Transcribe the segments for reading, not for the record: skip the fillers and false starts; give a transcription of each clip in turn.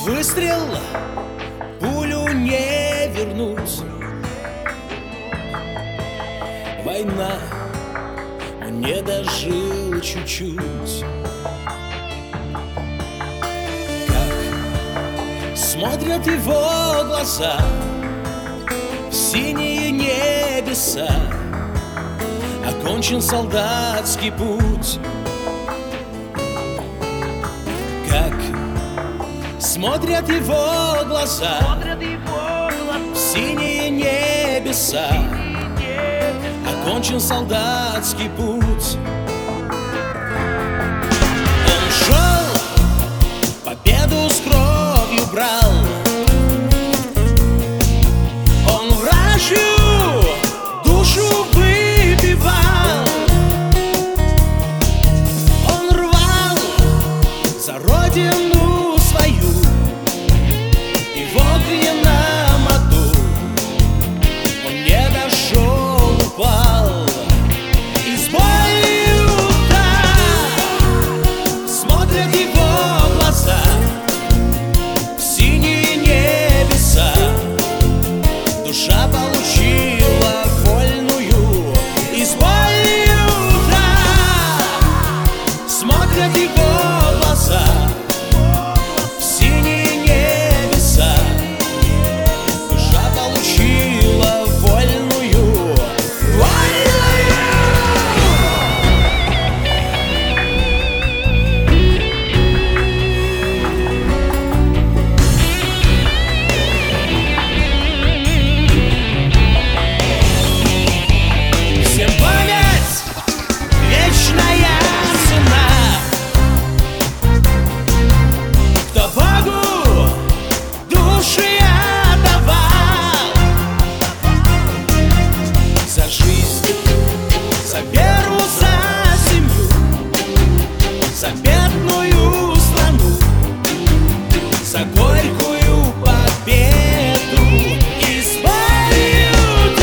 выстрел, пулю не вернуть. Война, он не дожил чуть-чуть. Как смотрят его глаза в синие небеса, окончен солдатский путь. Как смотрят его глаза в синие небеса, окончен солдатский путь. Он шел, победу с кровью брал, он вражью душу выбивал, он рвал за родину свою, и в огненном аду он не дошел, упал. Из бою смотрят его глаза в синие небеса, душа получила вольную. Из бою смотрят его глаза в синие небеса, душа получила вольную. За веру, за семью, за бедную страну, за горькую победу. Из бою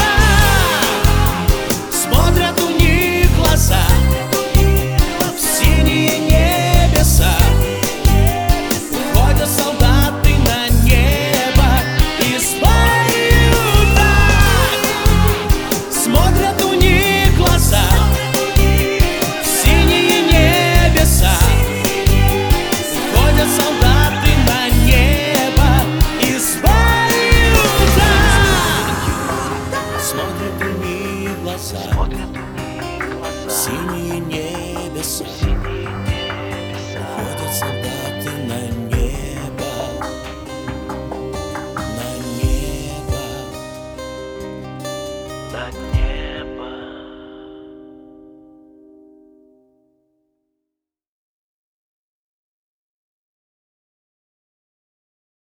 смотрят у них глаза в синие небеса, уходят солдаты на небо. Из бою смотрят у них глаза в синие небеса, уходят солдаты на небо. Из бою смотрят у них глаза в синие небеса.